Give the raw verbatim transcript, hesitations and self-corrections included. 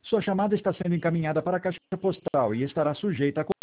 Sua chamada está sendo encaminhada para a caixa postal e estará sujeita a